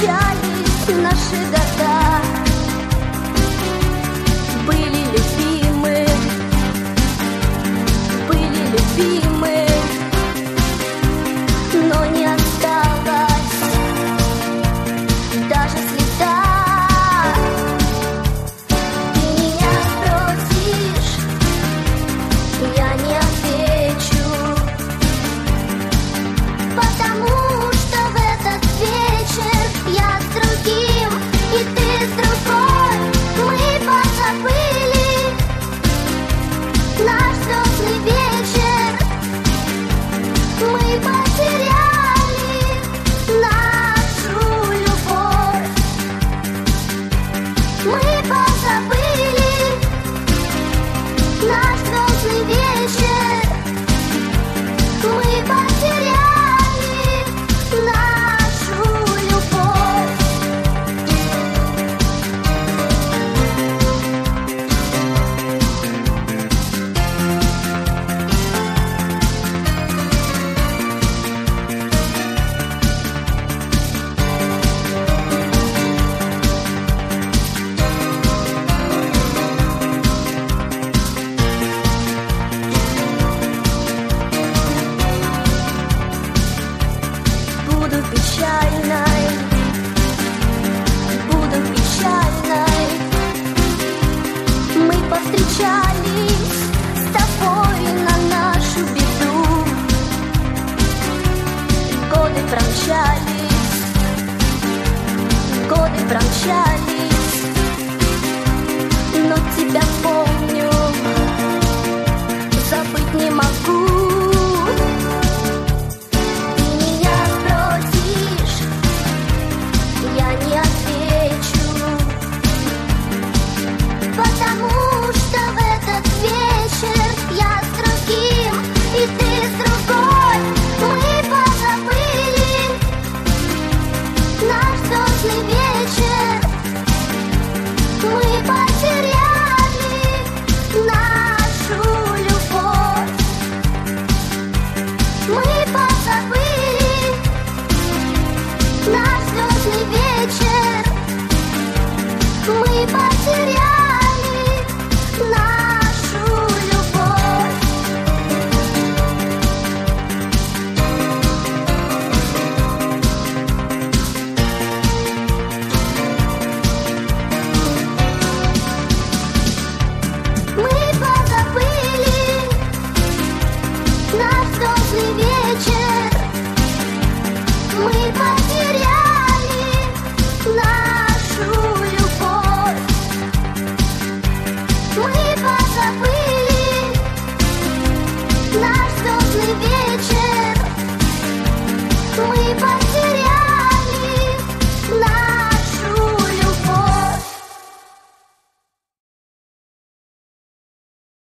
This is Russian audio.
встречались наши года, были любимы, но не осталось даже следа. Ты меня спросишь, я не отвечу, потому что в этот вечер я с другим, и ты с другой. Мы позабыли наш звездный вечер, мы потеряли нашу любовь, мы позабыли наш звездный вечер, мы потеряли нашу любовь. Буду печальной, буду печальной. Мы повстречались с тобой на нашу беду. Годы промчались, но тебя помню, забыть не могу. Я не отвечу, потому что в этот вечер я с другим, и ты с другой. Мы позабыли наш звездный вечер.